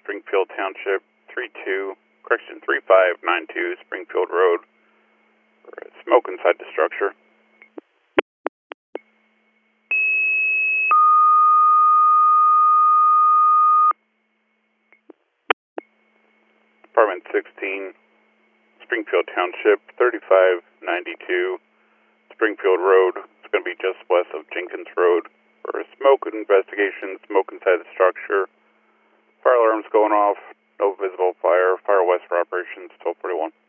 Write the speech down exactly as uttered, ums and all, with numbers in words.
Springfield Township, three two, correction, three five nine two, Springfield Road. Smoke inside the structure. Apartment sixteen, Springfield Township, thirty-five ninety-two, Springfield Road. It's going to be just west of Jenkins Road. For a smoke investigation, smoke inside the structure. Fire alarms going off, no visible fire. Fire west for operations, twelve forty-one.